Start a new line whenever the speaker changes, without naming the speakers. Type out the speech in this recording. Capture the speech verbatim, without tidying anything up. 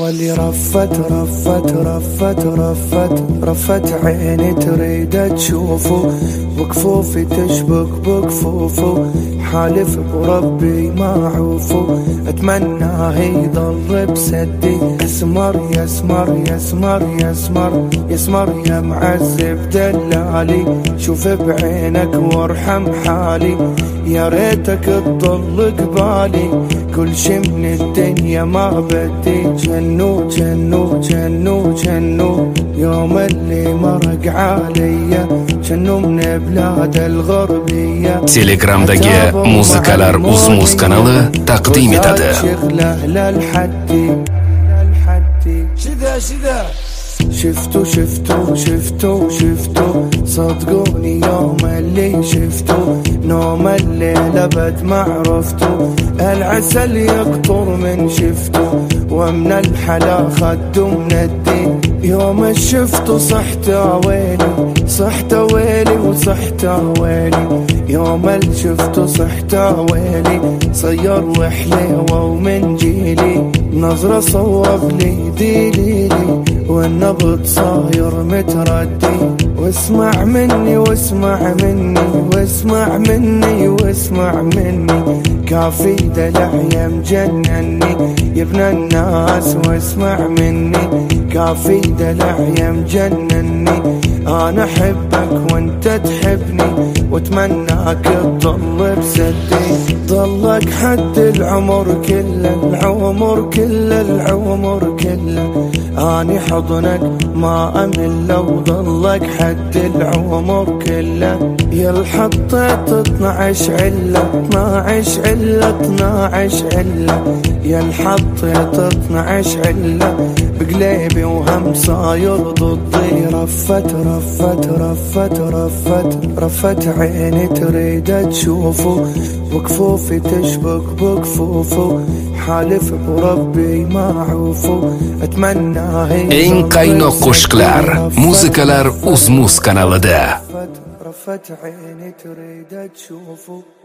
بالي رفت رفت رفت رفت رفت عيني تريد تشوفه، وكفوفي تشبك بكفوفه، حالف بربي ما عوفه، اتمناه يضل بسدي. يسمر يسمر يسمر يسمر يسمر يا معذب دلالي، شوف بعينك وارحم حالي، يا ريتك تضل قبالي، كل شي من الدنيا ما بدي. جنو جنو جنو جنو يوم اللي مرق عليا، جنو من بلاد الغربية.
Telegram'dagi Muzikalar Uzmuz kanalı taqdim etadi.
شذا شذا شفتو شفتو شفتو شفتو صدقوني يوم اللي شفتو، نوم الليل ابد ما عرفتو، العسل يقطر من شفتو، ومن الحلا خدو من الدين. يوم شفتو صحت ويلي صحت ويلي وصحت ويلي، يوم شفتو صحت ويلي، صير وحليوه ومن جيلي، نظرة صوب لي ديليلي، والنبض صاير متردي. واسمع مني واسمع مني واسمع مني واسمع مني، كافي دلع يا مجنني يا ابن الناس، واسمع مني كافي دلع يا مجنني. انا احبك وانت تحبني، واتمناك تضل بسدي، ضلك حد العمر كله العمر كله العمر كله، اني حضنك ما امل وضلك حد العمر كله. يا الحطيت اثنعش عله اثنعش عله اثنعش عله، يا الحطيت اثنعش عله، بقليبي وهم صاير ضدي. رفت رفت رفت رفت رفت عيني تريد تشوفه، وكفوفي تشبك بكفوفه، حالف بربي ما عوفه، اتمناه
Eng qaynoq qo'shiqlar, muzikalar Uzmuz kanalida.
رفت عيني تريد تشوفه.